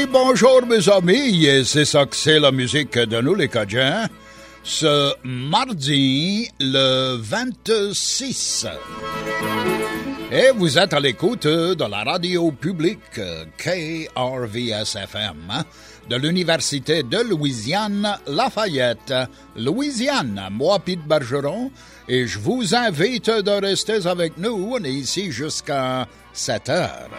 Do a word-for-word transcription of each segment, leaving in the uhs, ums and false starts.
bonjour mes amis, et c'est ça que c'est la musique de nous les Cajuns, ce mardi le vingt-six. Et vous êtes à l'écoute de la radio publique K R V S F M de l'Université de Louisiane Lafayette, Louisiane. Moi, Pete Bergeron, et je vous invite de rester avec nous. On est ici jusqu'à sept heures.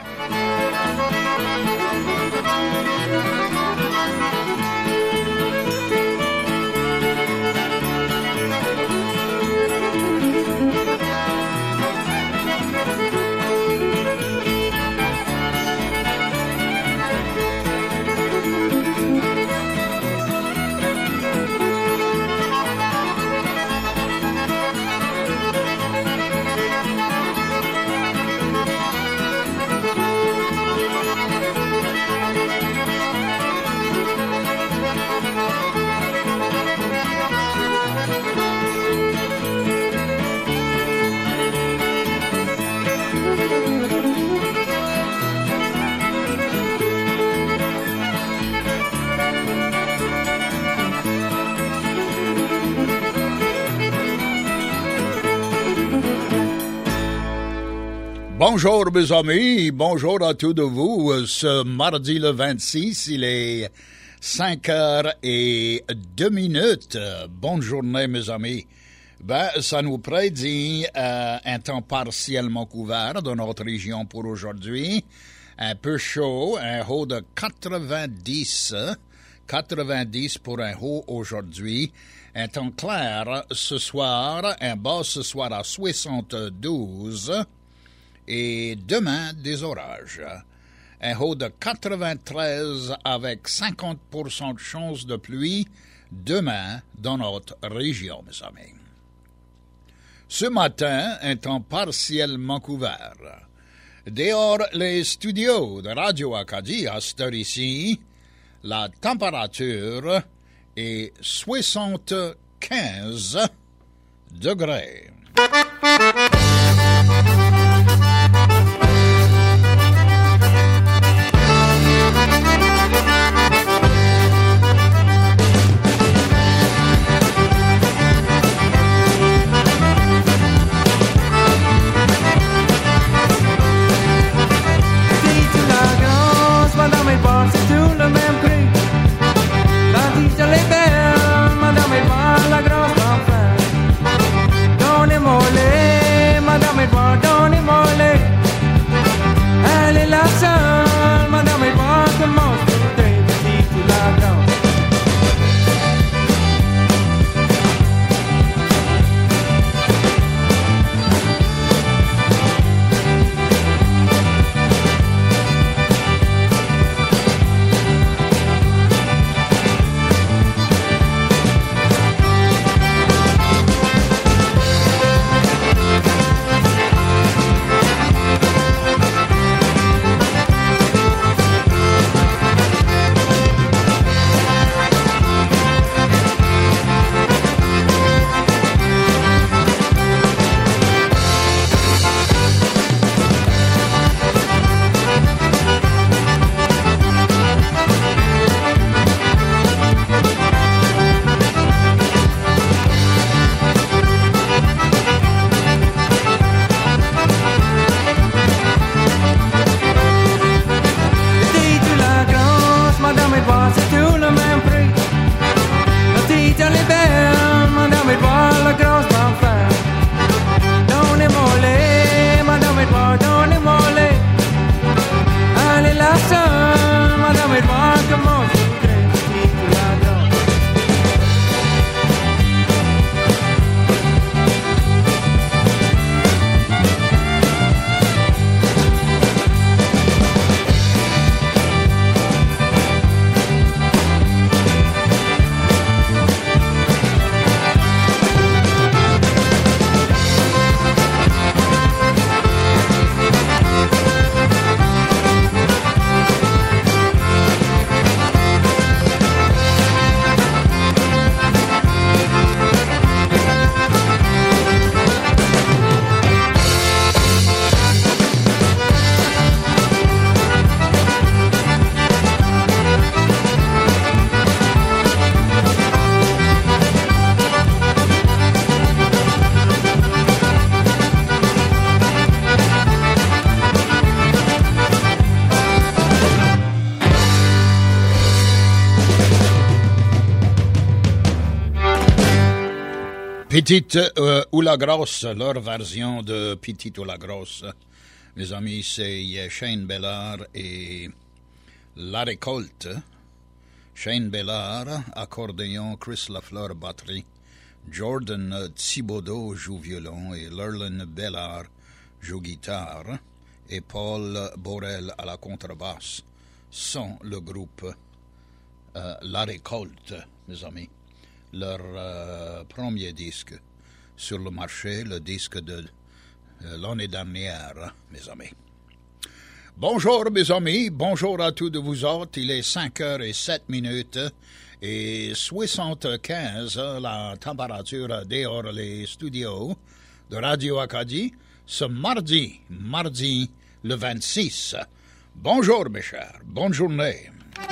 Bonjour mes amis, bonjour à tous de vous. Ce mardi le vingt-six, il est cinq heures et deux minutes. Bonne journée mes amis. Ben, ça nous prédit euh, un temps partiellement couvert dans notre région pour aujourd'hui. Un peu chaud, un haut de quatre-vingt-dix. quatre-vingt-dix pour un haut aujourd'hui. Un temps clair ce soir, un bas ce soir à soixante-douze. Et demain, des orages. Un haut de quatre-vingt-treize avec cinquante pour cent de chance de pluie demain dans notre région, mes amis. Ce matin, un temps partiellement couvert. Dehors les studios de Radio Acadie à cette heure ici, la température est soixante-quinze degrés. Madame est passée sur le même prix. La vie elle est belle, madame est pas la grosse enfant. Donnez-moi les Petite euh, ou la grosse, leur version de Petite ou la grosse. Mes amis, c'est Shane Bellard et La Récolte. Shane Bellard, accordéon, Chris Lafleur, batterie. Jordan Thibodeau joue violon et Lerlin Bellard joue guitare. Et Paul Borel à la contrebasse sont le groupe euh, La Récolte, mes amis. Leur euh, premier disque sur le marché, le disque de euh, l'année dernière, mes amis. Bonjour, mes amis. Bonjour à tous de vous autres. Il est cinq heures et sept minutes et soixante-quinze la température dehors les studios de Radio Acadie ce mardi, mardi le vingt-six. Bonjour, mes chers. Bonne journée.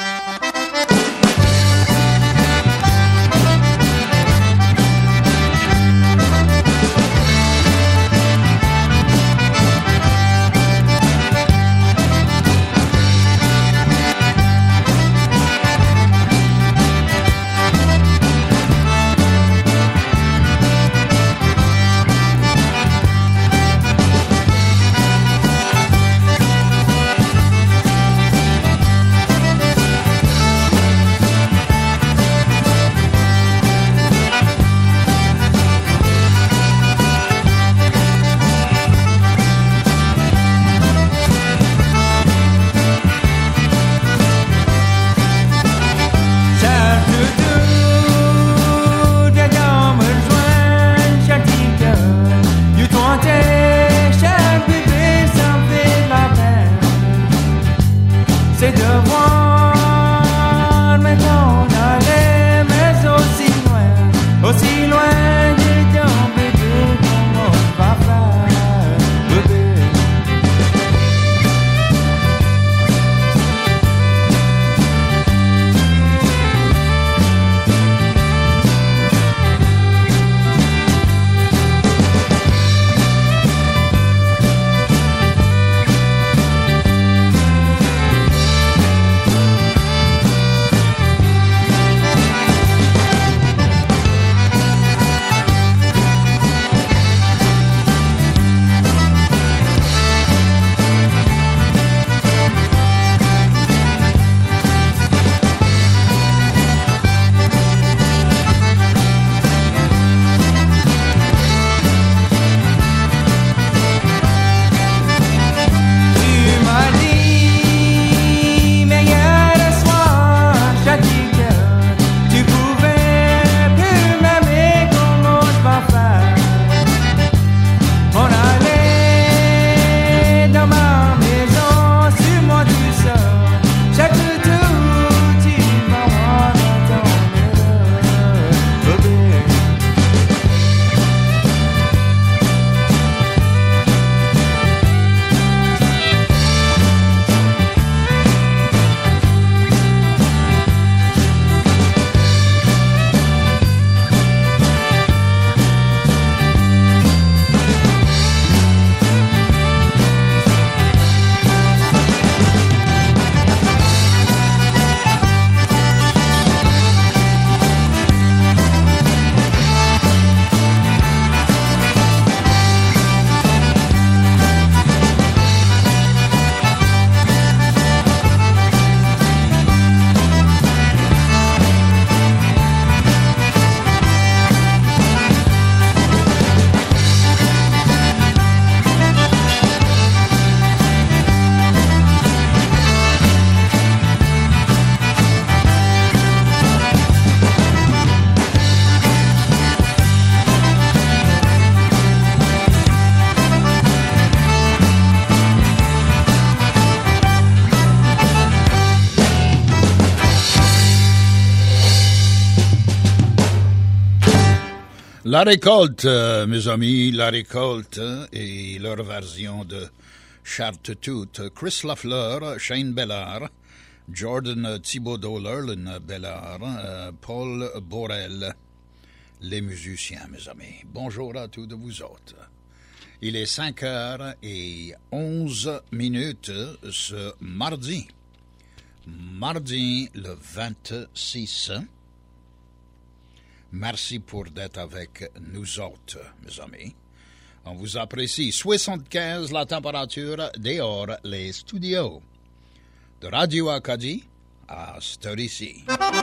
La Récolte, euh, mes amis, La Récolte et leur version de Charte toute. Chris Lafleur, Shane Bellard, Jordan Thibodeau, Lerlin Bellard, euh, Paul Borel, les musiciens, mes amis. Bonjour à tous de vous autres. Il est cinq heures et onze minutes ce mardi. Mardi le vingt-six. Merci pour d'être avec nous autres, mes amis. On vous apprécie. soixante-quinze la température dehors les studios de Radio Acadie à cette heure ici.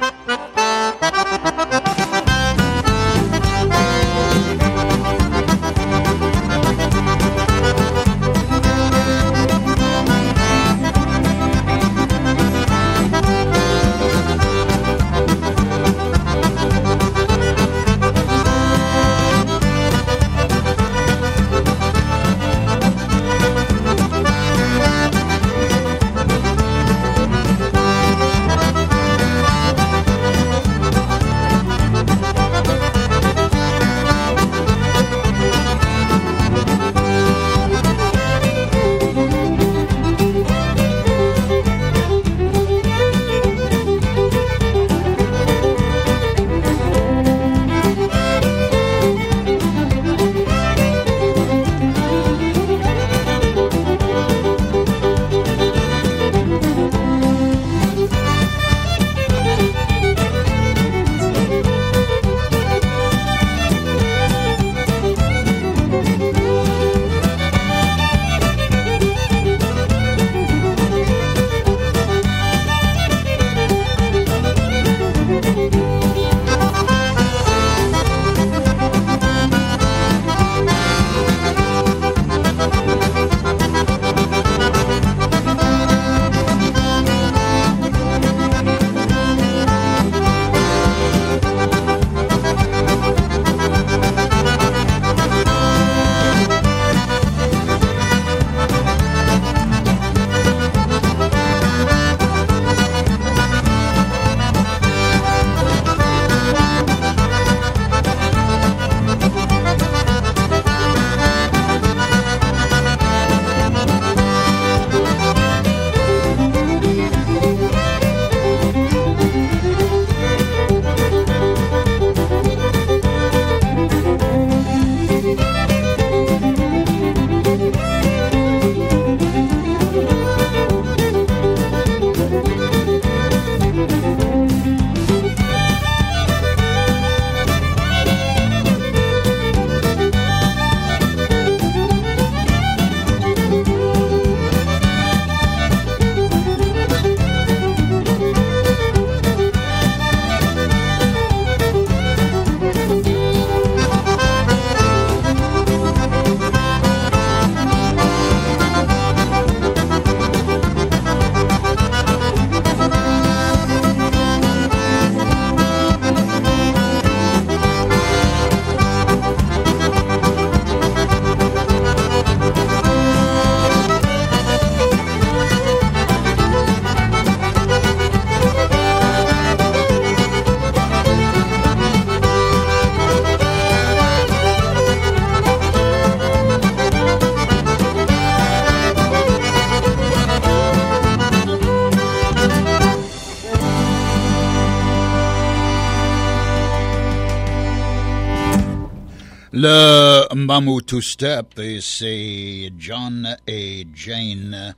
Le Mamou Two Step, et c'est John et Jane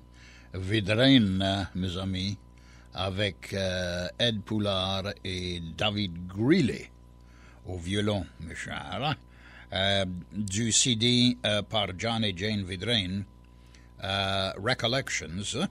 Vidrine, mes amis, avec euh, Ed Poulard et David Greeley au violon, mes chers, euh, du C D euh, par John et Jane Vidrine, euh, Recollections,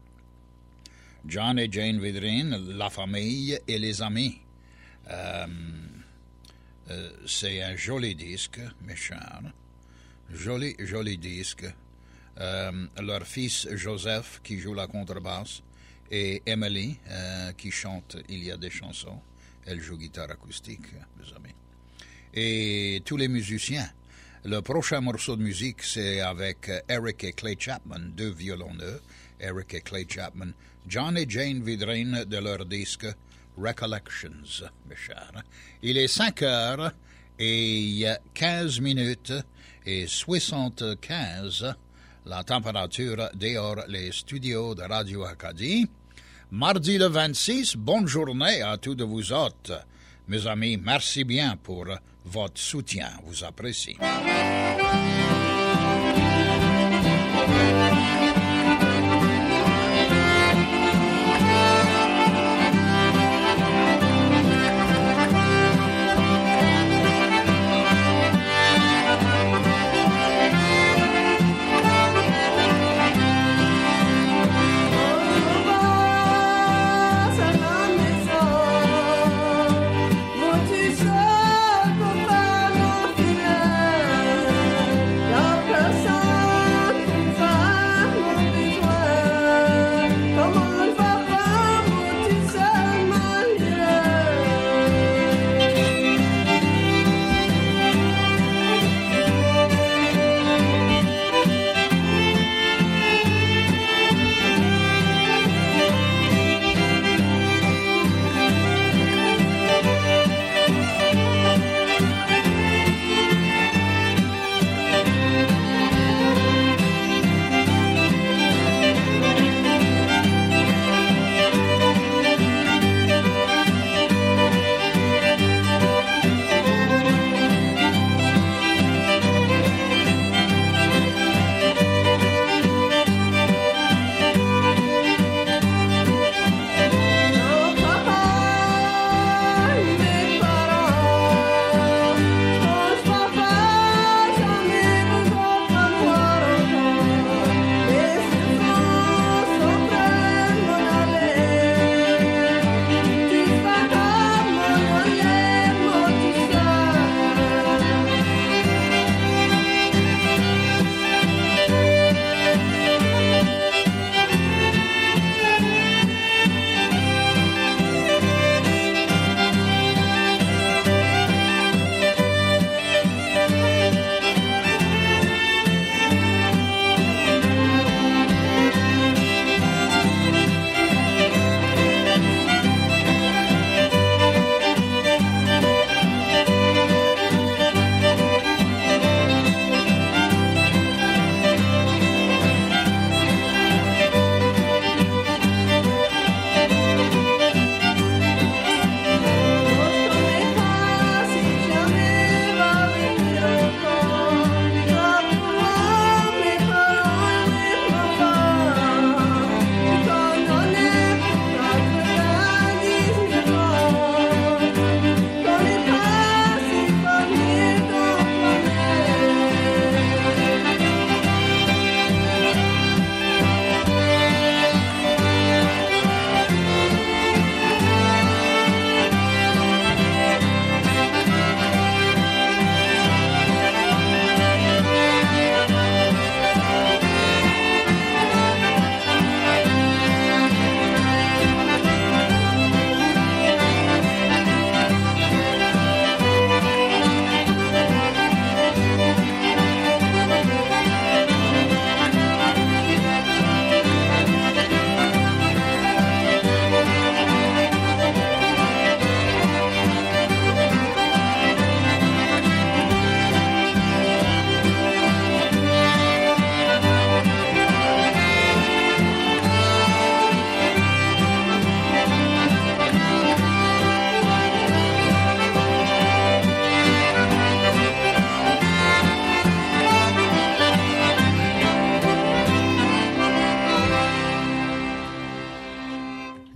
John et Jane Vidrine, la famille et les amis. Euh, Euh, c'est un joli disque, mes chers. Joli, joli disque. Euh, leur fils Joseph, qui joue la contrebasse, et Emily, euh, qui chante Il y a des chansons. Elle joue guitare acoustique, mes amis. Et tous les musiciens. Le prochain morceau de musique, c'est avec Eric et Clay Chapman, deux violonneux. Eric et Clay Chapman. John et Jane Vidrine de leur disque Recollections, mes chers. Il est cinq heures et quinze minutes et soixante-quinze la température dehors les studios de Radio Acadie. Mardi le vingt-six, bonne journée à tous de vous autres. Mes amis, merci bien pour votre soutien. Vous apprécie.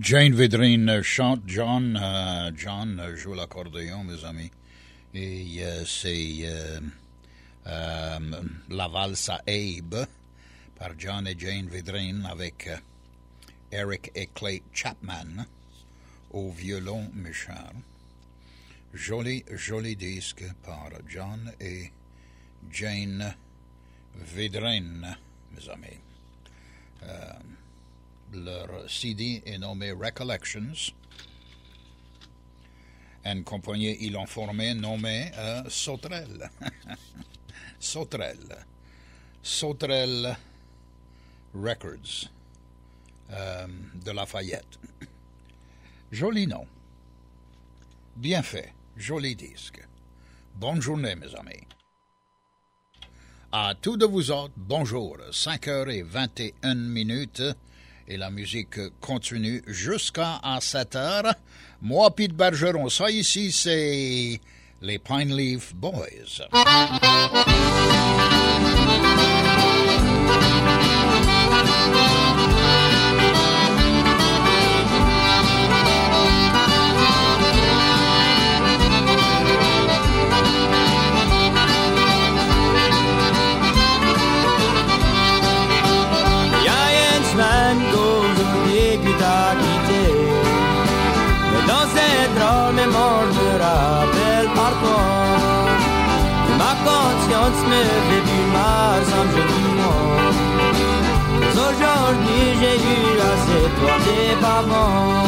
Jane Védrine chante, John, euh, John joue l'accordéon, mes amis. Et euh, c'est euh, euh, la valse à Abe par John et Jane Védrine avec euh, Eric et Clay Chapman au violon, mes chers. Joli, joli disque par John et Jane Védrine, mes amis. Euh, leur C D est nommé Recollections. Une compagnie, ils l'ont formé, nommé euh, Sauterelle. Sauterelle. Sauterelle Records euh, de Lafayette. Joli nom. Bien fait. Joli disque. Bonne journée, mes amis. À tous de vous autres, bonjour. cinq heures vingt et une minutes et la musique continue jusqu'à sept heures. Moi, Pete Bergeron, ça ici, c'est les Pine Leaf Boys. conscience me fait du mal sans me dis-moi. Aujourd'hui j'ai eu assez de toi des parents.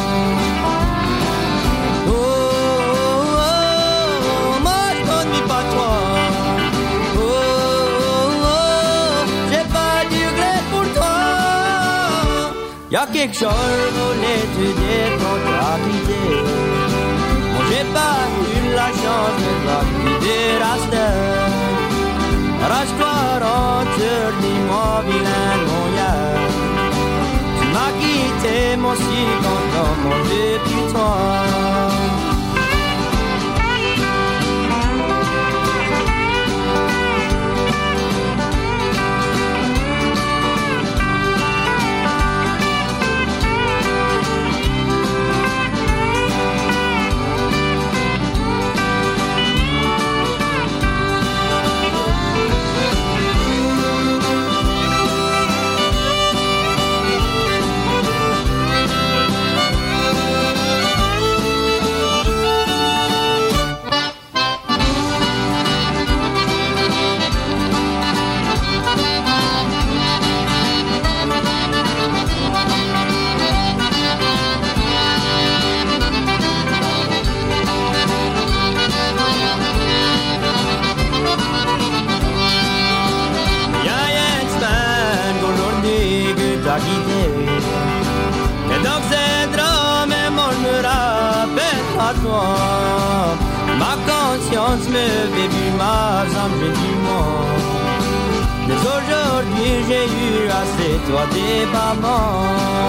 Oh, oh, oh, moi je m'ennuie pas toi. Oh, oh, oh, j'ai pas du regret pour toi. Y'a quelque chose je voulais te dire quand t'as quitté. Moi j'ai pas eu la chance de pas quitter la star. Arrache-toi, rentre, dis-moi, vilain mouillard. Tu m'as quitté, moi si content, moi depuis toi. Ma conscience me fait du mal sans me du monde. Mais aujourd'hui j'ai eu assez toi des parents.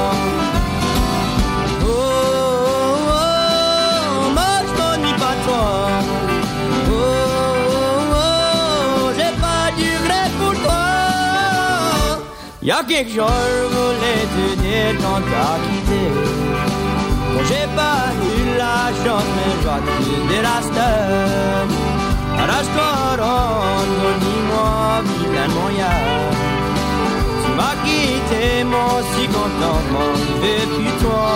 Oh, oh, oh, moi je m'ennuie pas toi. Oh, oh, oh, j'ai pas du regret pour toi. Y'a quelque chose je voulais te dire quand t'as quitté. Bon, j'ai pas eu la chance, mais je vais te quitter la star. Arrache-toi, rentre, dis-moi, vilain mouillard. Tu m'as quitté, moi si content, moi je vais plus toi.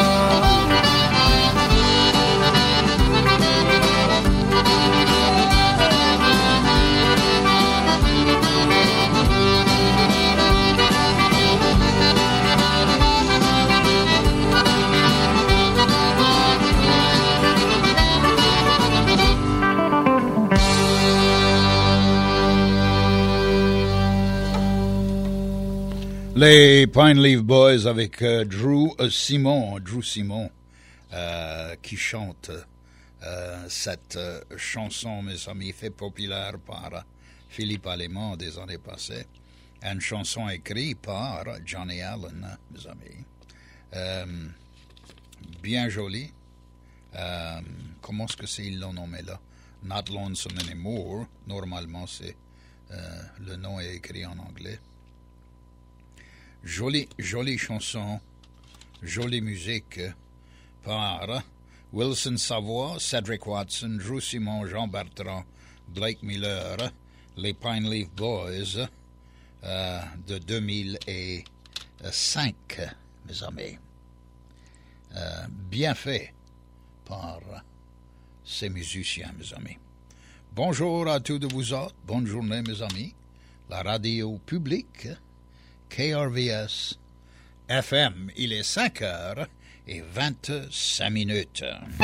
Les Pine Leaf Boys avec euh, Drew euh, Simon, Drew Simon, euh, qui chante euh, cette euh, chanson, mes amis, fait populaire par euh, Philippe Allément des années passées. Une chanson écrite par Johnny Allen, mes amis. Euh, bien jolie. Euh, comment est-ce que c'est, ils l'ont nommé là? Not Lonesome Anymore. Normalement, c'est euh, le nom est écrit en anglais. Jolie, jolie chanson Jolie musique par Wilson Savoie, Cedric Watson, Drew Simon, Jean Bertrand, Blake Miller, les Pine Leaf Boys euh, de deux mille cinq, mes amis. Euh, bien fait par ces musiciens, mes amis. Bonjour à tous de vous autres. Bonne journée, mes amis. La radio publique, K R V S F M. Il est cinq heures et vingt-cinq minutes.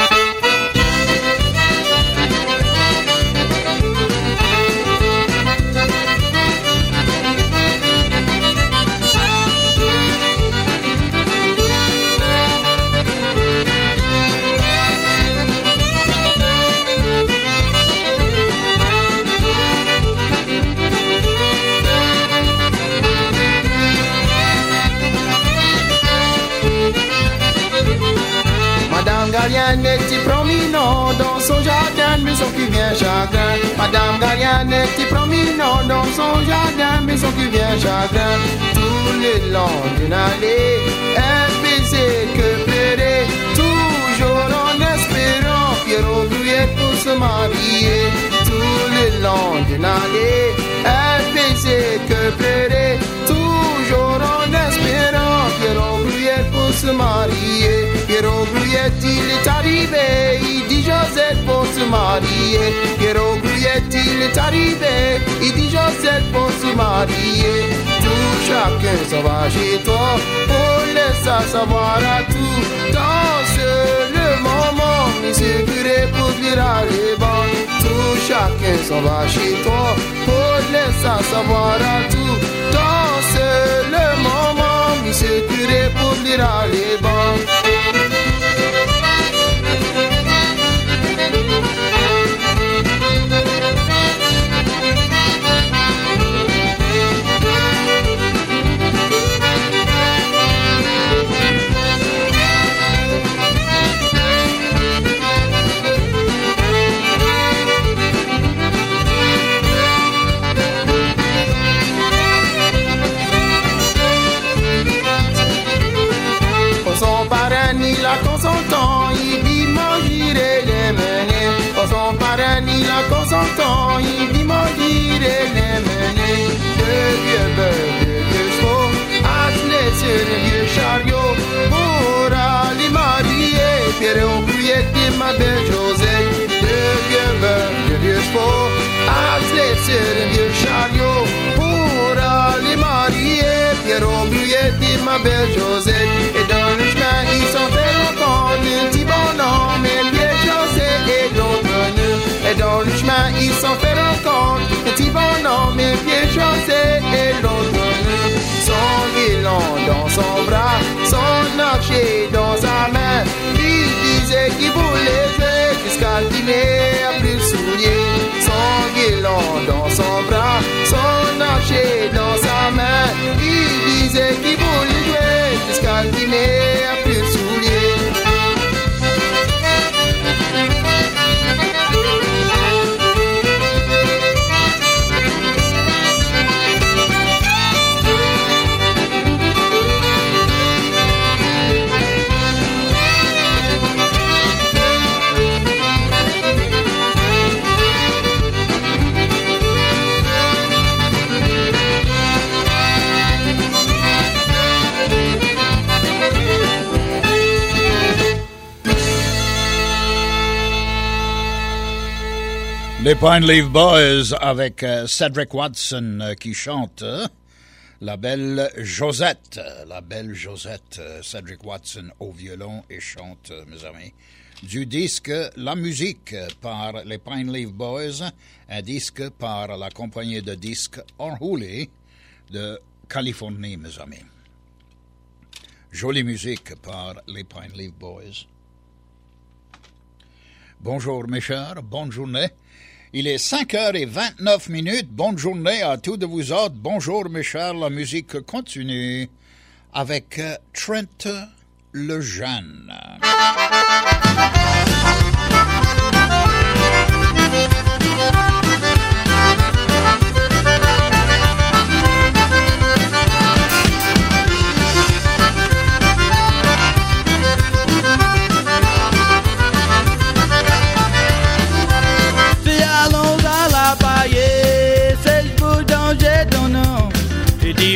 Madame Galiane était promenant dans son jardin, maison qui vient chagrin. Madame Galiane était promenant dans son jardin, maison qui vient chagrin. Tout le long d'une allée, un baiser que pleurer, toujours en espérant Pierrot Gruyère pour se marier. Tout le long d'une allée, un baiser que pleurer, toujours en espérant Pierrot Gruyère pour se marier. Pierrot Gruyère, il est arrivé, il dit Joseph pour se marier. Pierrot Gruyère, il est arrivé, il dit Joseph pour se marier. Tout chacun s'en va chez toi, pour laisser savoir à tout. Danse le moment, mais c'est curé pour dire à les bancs. Tout chacun s'en va chez toi, pour laisser savoir à tout. Danse le moment, mais c'est curé pour dire à les bancs. La consentant, il dit manger les menées. Pour son parrain, il la consentant, il dit manger les menées. Deux vieux bœufs, deux vieux chevaux, attelés sur un vieux chariot, pour aller marier Pierrot Gruyère et ma belle Josette. Deux vieux bœufs, deux vieux chevaux, attelés sur un vieux chariot, pour aller marier Pierrot Gruyère et ma belle Josette. Et dans le chemin, ils sont fait un petit bonhomme, et bien Joseph et l'autre nœud. Et dans le chemin, ils s'en fait rencontre, un petit bonhomme, et bien Joseph et l'autre nœud. Son guélan dans son bras, son archer dans sa main, il disait qu'il voulait jouer jusqu'à le dîner à plus soulier. Son guélan dans son bras, son archer dans sa main, il disait qu'il voulait jouer jusqu'à le dîner à plus soulier. Les Pine Leaf Boys avec euh, Cedric Watson euh, qui chante euh, la belle Josette. La belle Josette, euh, Cedric Watson au violon et chante, euh, mes amis. Du disque La musique par les Pine Leaf Boys, un disque par la compagnie de disques Unholy de Californie, mes amis. Jolie musique par les Pine Leaf Boys. Bonjour mes chers, bonne journée. Il est cinq heures vingt-neuf minutes. Bonne journée à tous de vous autres. Bonjour mes chers, la musique continue avec Trent le Jeune.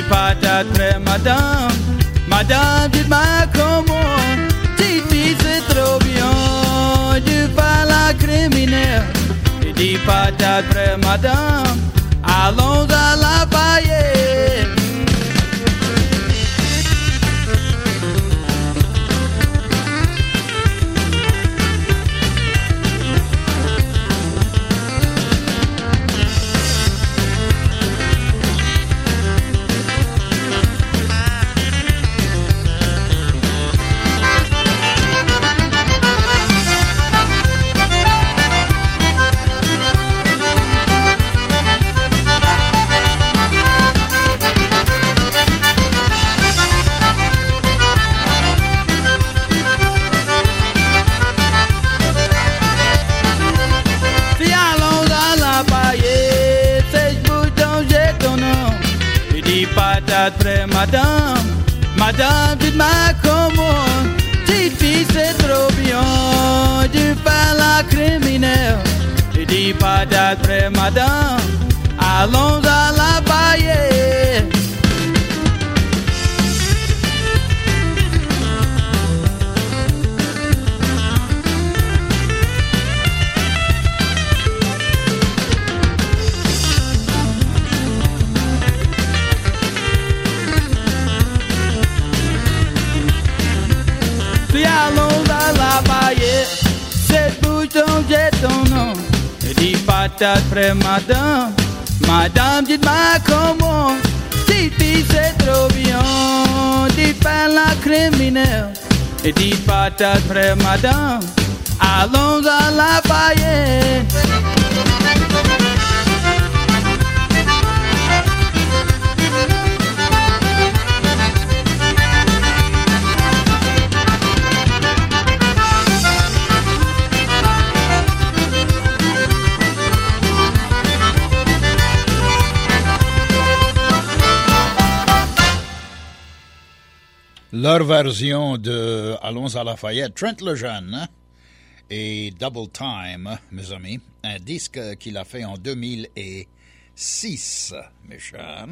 patates près madame, madame dites-moi comment, Titi c'est trop bien, du pas la criminelle. Et des patates près madame, allons à la paillette. Près madame, madame dites-moi comment, Titi c'est trop bien, du pas la criminelle. Et dis pas d'après madame, allons à la paillette. Allons à la paillette, cette bouche dont j'ai ton nom. Et dis patates près madame, madame dites-moi comment, Titi c'est trop bien, dis pas la criminelle. Et dis patates près madame, allons à la paillette. Leur version de Allons à Lafayette, Trent Lejeune hein, et Double Time, mes amis, un disque qu'il a fait en deux mille six, mes chers.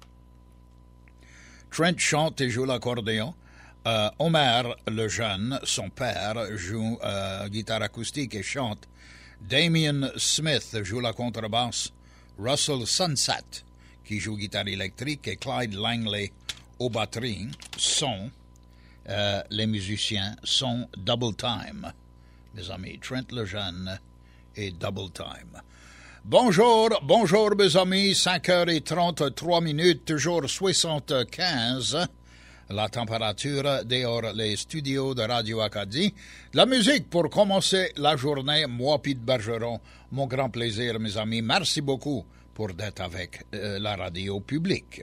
Trent chante et joue l'accordéon. Euh, Omer Lejeune, son père, joue euh, guitare acoustique et chante. Damien Smith joue la contrebasse. Russell Sunset, qui joue guitare électrique, et Clyde Langley aux batteries sont, euh, les musiciens sont Double Time, mes amis, Trent Lejeune et Double Time. Bonjour, bonjour mes amis, cinq heures trente-trois minutes, toujours soixante-quinze, la température dehors les studios de Radio Acadie. La musique pour commencer la journée, moi Pete Bergeron, mon grand plaisir mes amis, merci beaucoup pour d'être avec euh, la radio publique.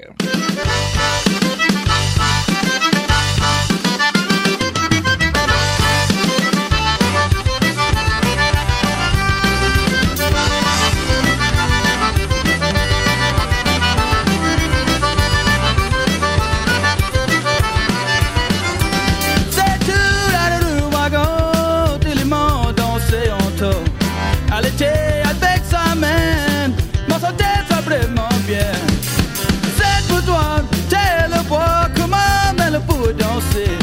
C'est tout à le wagon, tout le monde dansait en taux. Elle était avec sa main, mon santé vraiment bien. C'est pour toi, t'es le bois, comment elle peut danser.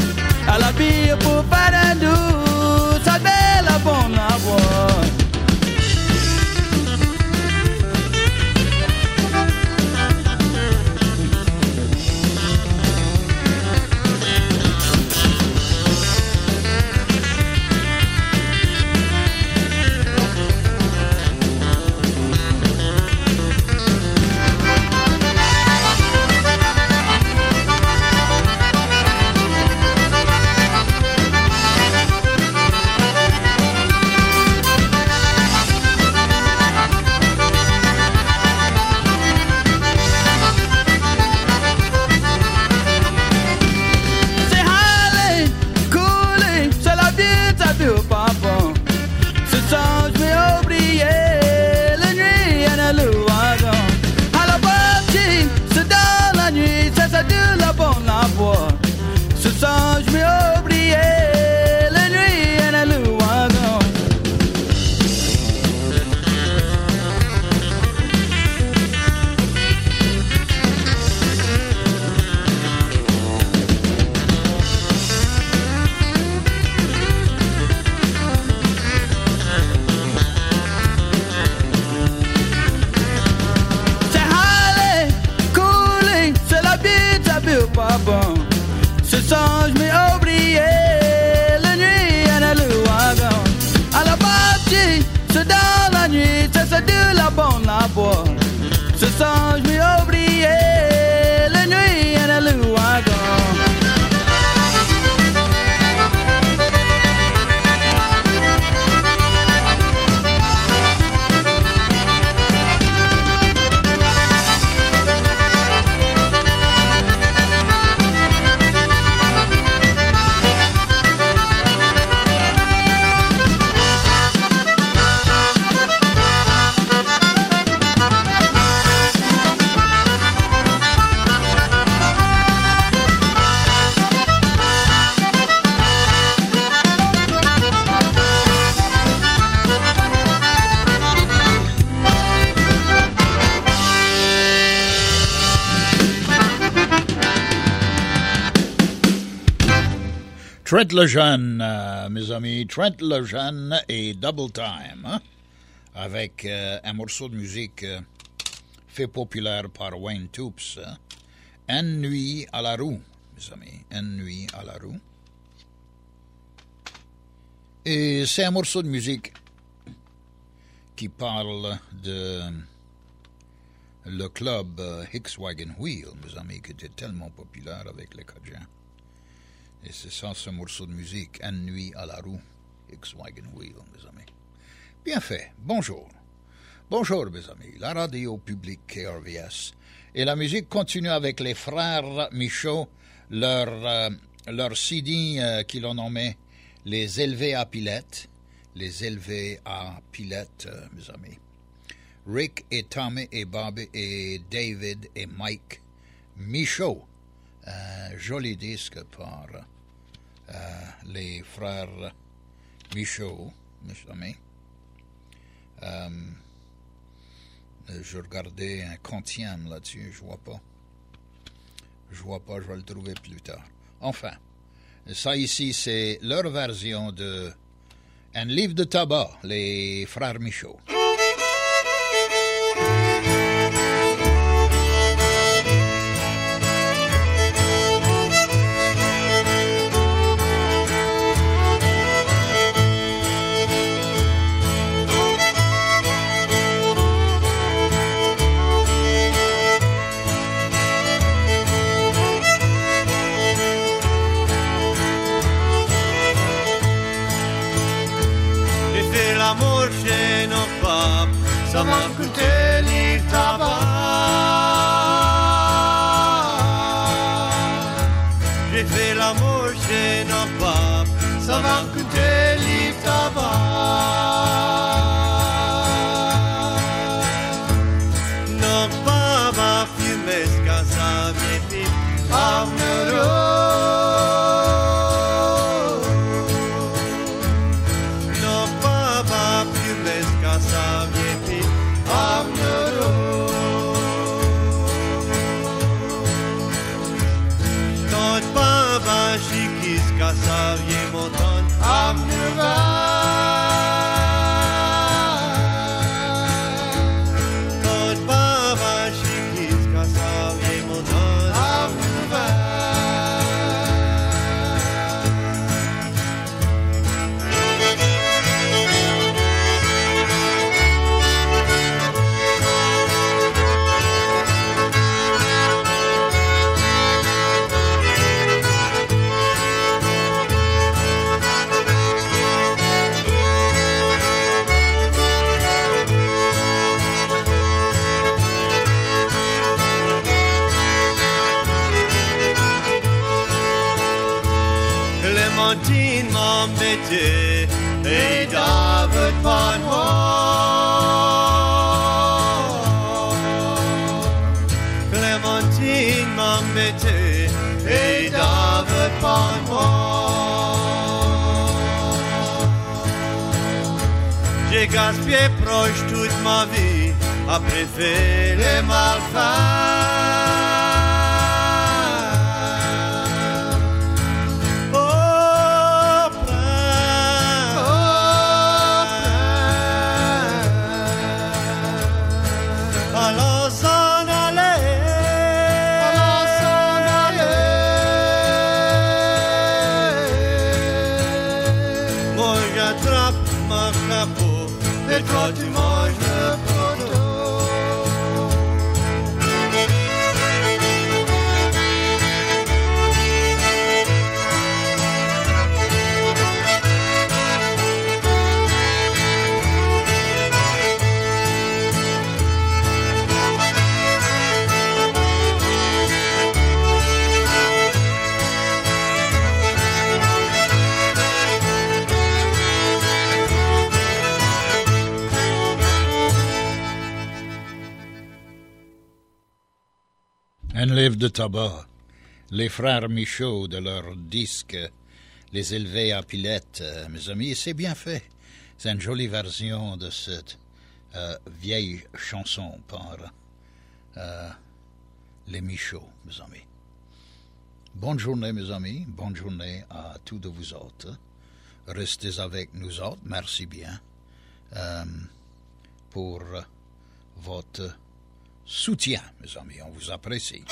songe m'est oublié, la nuit et le wagon. À la partie, c'est dans la nuit, c'est ça de la bonne la boire. Ce songe m'est oublié, la nuit et le wagon. Trent Lejeune, euh, mes amis, Trent Lejeune et Double Time, hein, avec euh, un morceau de musique euh, fait populaire par Wayne Toups, hein, Une nuit à la roue, mes amis, Une nuit à la roue. Et c'est un morceau de musique qui parle de le club euh, Hicks Wagon Wheel, mes amis, qui était tellement populaire avec les Cajuns. Et c'est ça, ce morceau de musique, Une nuit à la roue, Hicks Wagon Wheel, mes amis. Bien fait, bonjour. Bonjour, mes amis, la radio publique K R V S. Et la musique continue avec les frères Michaud, leur, euh, leur C D euh, qu'ils ont nommé Les Élevés à Pilette. Les Élevés à Pilette, euh, mes amis. Rick et Tommy et Bob et David et Mike Michaud. Un joli disque par euh, les frères Michaud, mes amis. Euh, je regardais un quantième là-dessus, je vois pas. Je vois pas, je vais le trouver plus tard. Enfin, ça ici, c'est leur version de Un livre de tabac, les frères Michaud. Ça m'a coûté les tabac. J'ai fait l'amour chez nos papes. Ça m'a coûté les tabac. Nos papes m'a fumé ce qu'à sa vie amoureux. Nos papes m'a fumé ce qu'à sa vie. Tot baba shikis kasavye moton amnuva. Tot baba shikis kasavye moton amnuva. Clémentine m'embêtait et David pas moi. Clémentine m'embêtait et David pas moi. J'ai gaspillé proche toute ma vie à préférer les malfaits. Et toi tu manges le poteau. Un livre de tabac. Les frères Michaud de leur disque Les élevés à Pilette, euh, mes amis, c'est bien fait. C'est une jolie version de cette euh, vieille chanson par euh, les Michaud, mes amis. Bonne journée, mes amis. Bonne journée à tous de vous autres. Restez avec nous autres. Merci bien euh, pour votre soutien, mes amis. On vous apprécie.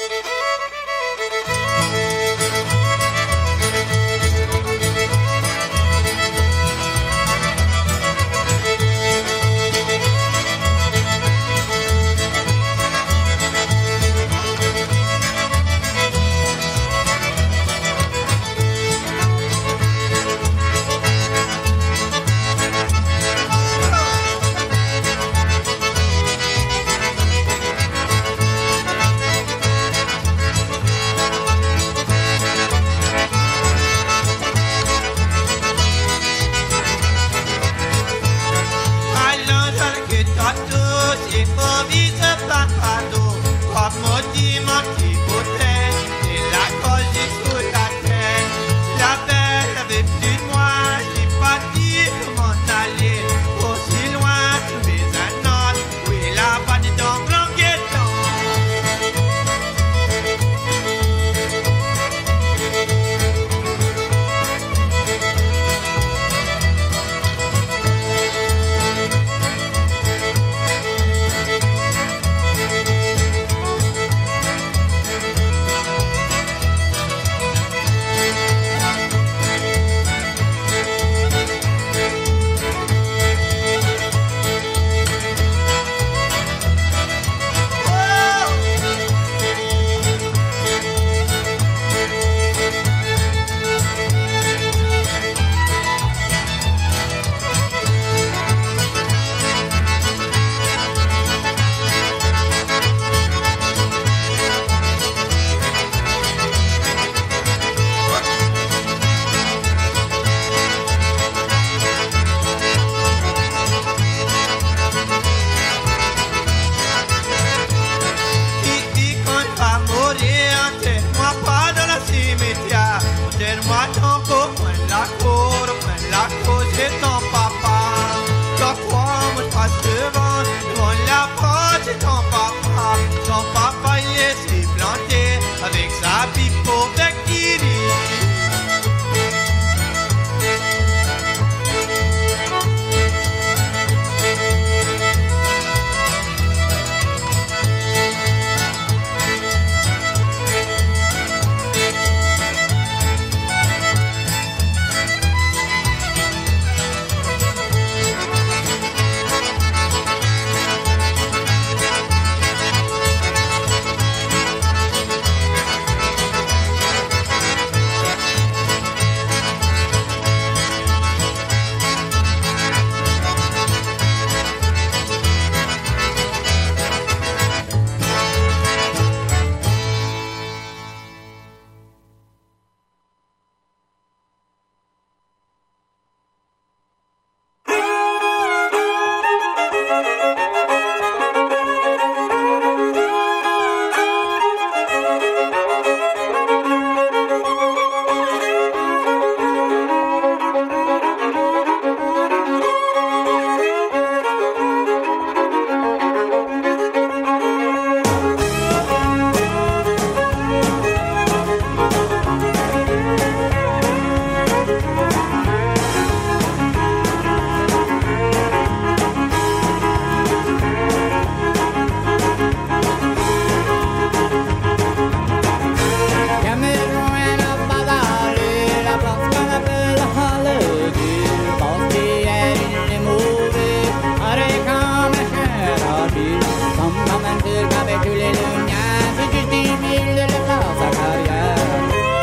vie. Comme un truc avec tous les lumières, c'est juste dix mille de la classe à carrière.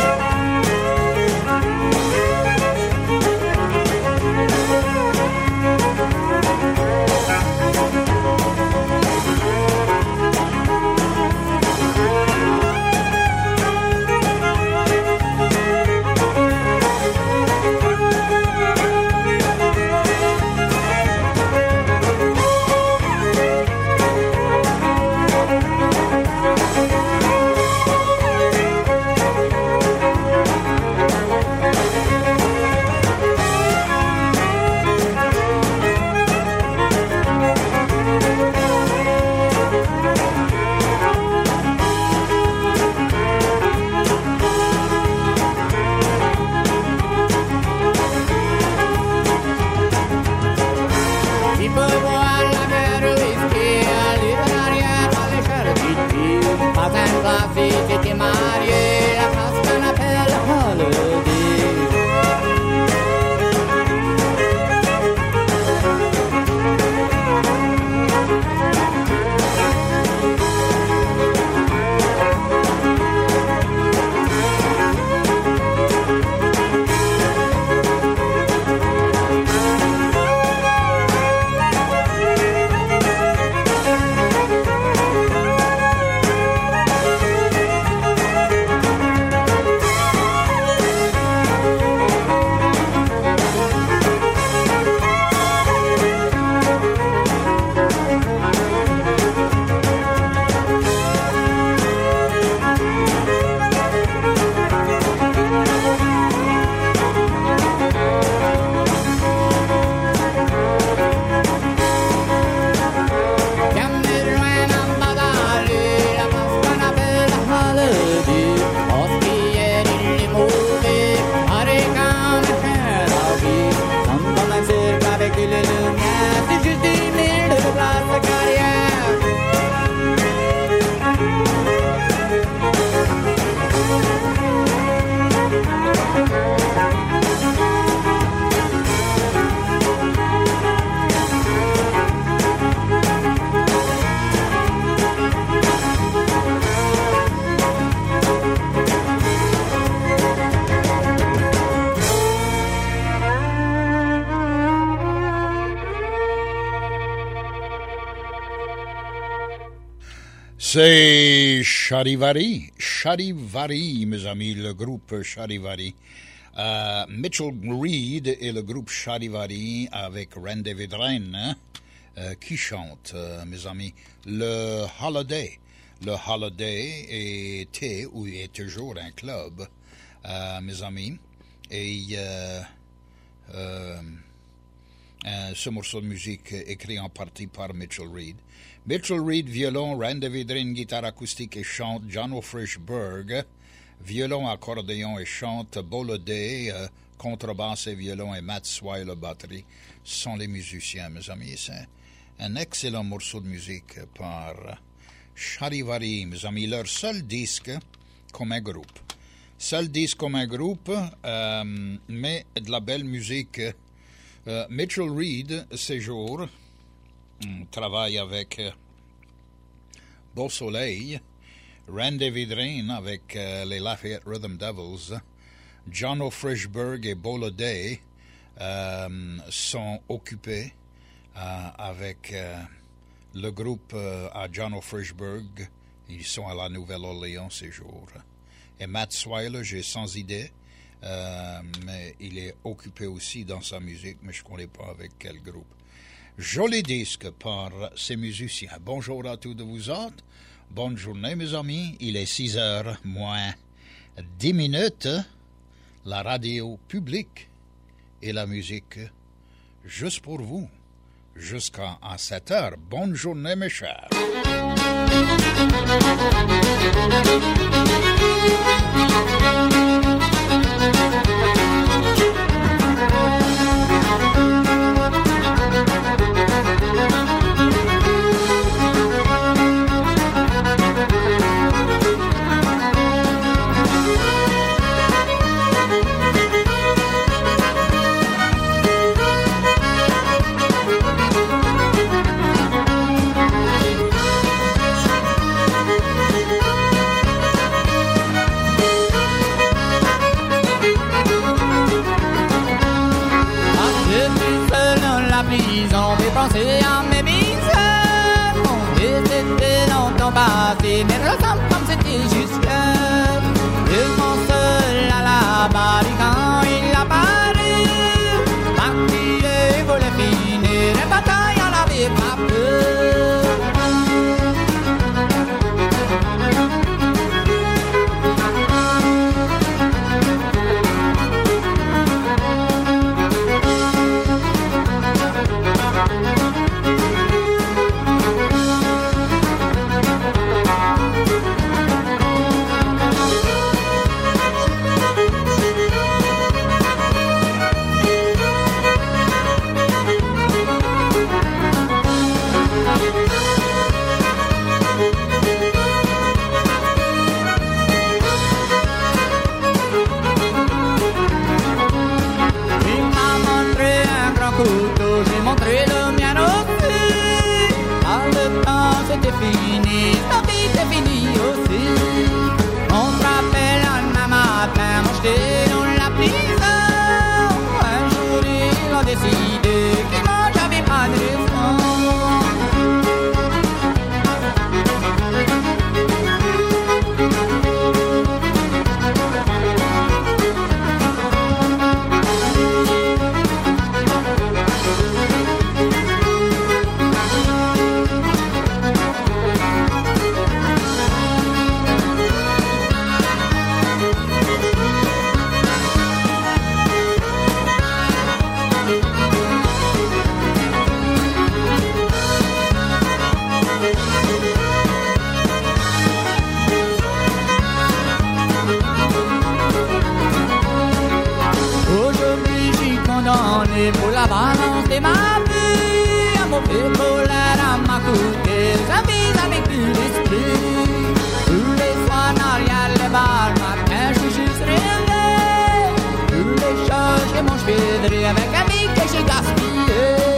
C'est Charivari, Charivari, mes amis, le groupe Charivari. Euh, Mitchell Reed et le groupe Charivari avec Randy Vidren hein, euh, qui chante, euh, mes amis, le Holiday. Le Holiday était ou est toujours un club, euh, mes amis, et euh, euh, euh, ce morceau de musique écrit en partie par Mitchell Reed. Mitchell Reed, violon, Randy Vidren, guitare acoustique et chante, John Frischberg, violon, accordéon et chante, Boloday, euh, contrebasse et violon, et Matt Swyler, batterie, sont les musiciens, mes amis. C'est un excellent morceau de musique par Charivari, mes amis. Leur seul disque comme un groupe. Seul disque comme un groupe, euh, mais de la belle musique. Euh, Mitchell Reed, ces jours, travaille avec euh, Beau Soleil, Randy Vidren avec euh, les Lafayette Rhythm Devils, John Frischberg et Boloday euh, sont occupés euh, avec euh, le groupe euh, à John Frischberg. Ils sont à la Nouvelle-Orléans ces jours. Et Matt Swyler, j'ai sans idée, euh, mais il est occupé aussi dans sa musique, mais je ne connais pas avec quel groupe. Joli disque par ces musiciens. Bonjour à tous de vous autres. Bonne journée, mes amis. Il est six heures moins dix minutes. La radio publique et la musique juste pour vous. Jusqu'à sept heures. Bonne journée, mes chers. de ma vie, à mon fait colère, à ma coulée, j'avise avec plus d'esprit. Tous les soirs en arrière, les balles, matin, je suis juste réveillé. Tous les choses que mon chevet avec un ami que j'ai gaspillé.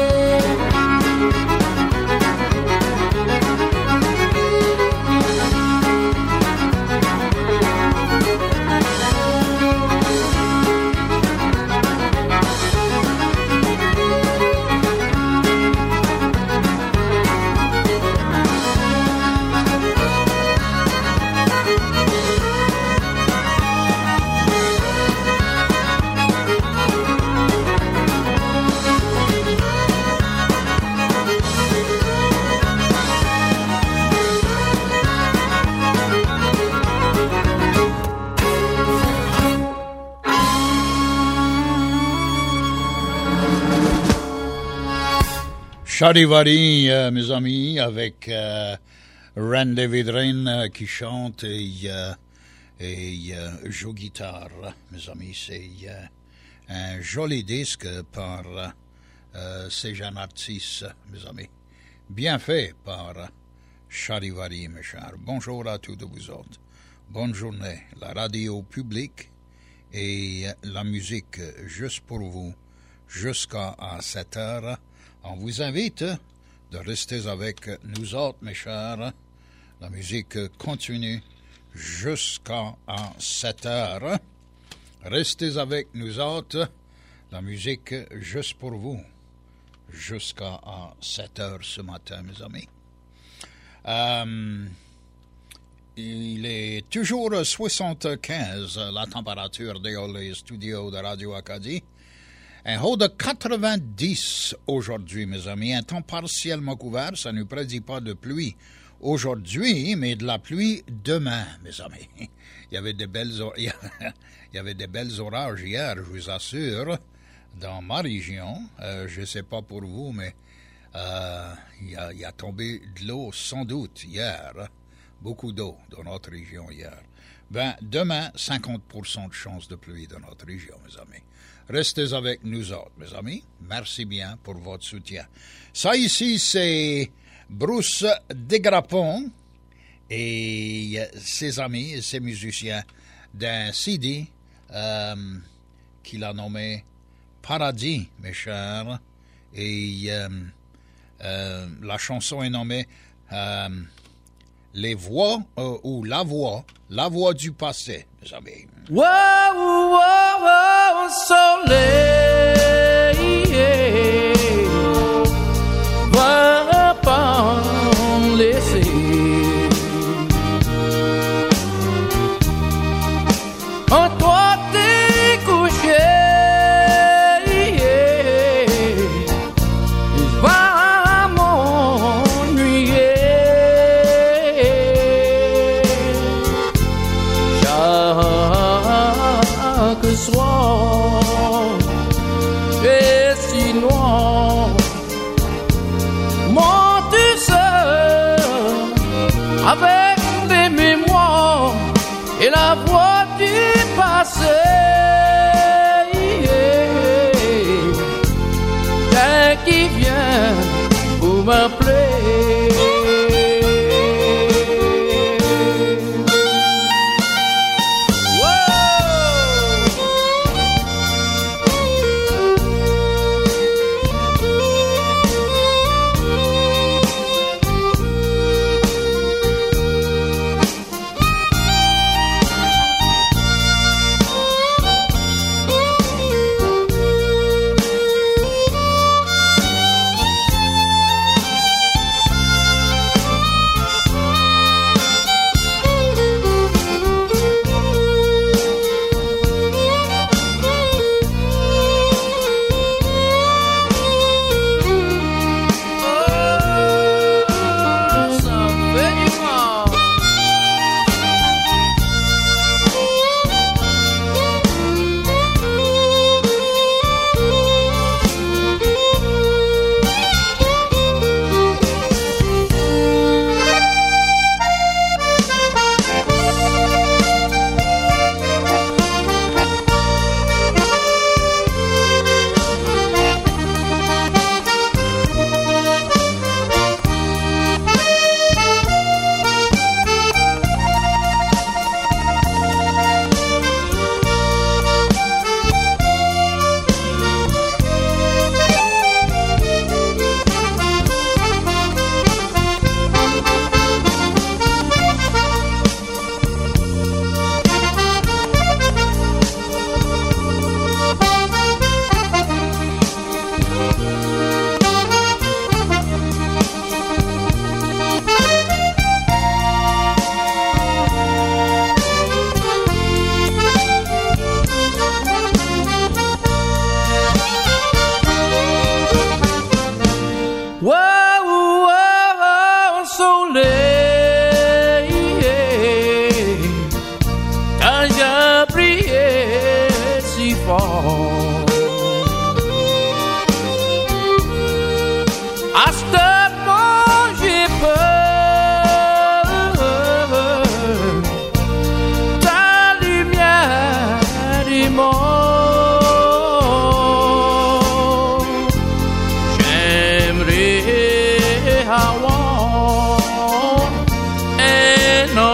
Charivari, euh, mes amis, avec euh, Randy Vidrin euh, qui chante et, euh, et euh, joue guitare. Mes amis, c'est euh, un joli disque par euh, ces jeunes artistes, mes amis. Bien fait par Charivari, mes chers. Bonjour à tous de vous autres. Bonne journée. La radio publique et la musique juste pour vous jusqu'à sept heures. On vous invite de rester avec nous autres, mes chers. La musique continue jusqu'à sept heures. Restez avec nous autres. La musique juste pour vous jusqu'à sept heures ce matin, mes amis. Euh, il est toujours soixante-quinze, la température dans les studios de Radio Acadie. Un haut de quatre-vingt-dix aujourd'hui, mes amis. Un temps partiellement couvert, ça ne nous prédit pas de pluie aujourd'hui, mais de la pluie demain, mes amis. Il y avait des belles, or... il y avait des belles orages hier, je vous assure, dans ma région. Euh, je ne sais pas pour vous, mais euh, il, y a, il y a tombé de l'eau sans doute hier. Beaucoup d'eau dans notre région hier. Ben, demain, cinquante pour cent de chance de pluie dans notre région, mes amis. Restez avec nous autres, mes amis. Merci bien pour votre soutien. Ça ici, c'est Bruce Desgrappons et ses amis et ses musiciens d'un C D euh, qu'il a nommé Paradis, mes chers. Et euh, euh, la chanson est nommée euh, Les voix euh, ou La voix, La voix du passé, mes amis. Whoa, whoa, whoa, soleil, va pas me laisser. En toi t'es couché, je vais m'ennuyer. Chaque soir, et si noir, moi tout seul, avec des mémoires et la voix du passé, dès qui vient pour m'appeler.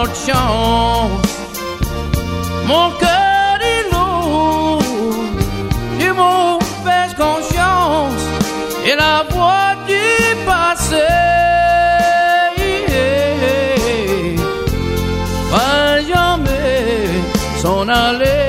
autre chance. Mon cœur est lourd, j'ai mauvaise conscience et la voix du passé va jamais s'en aller.